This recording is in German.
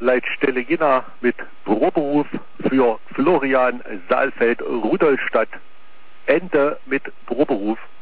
Leitstelle Jena mit Büroberuf für Florian Saalfeld, Rudolstadt. Ende mit Büroberuf.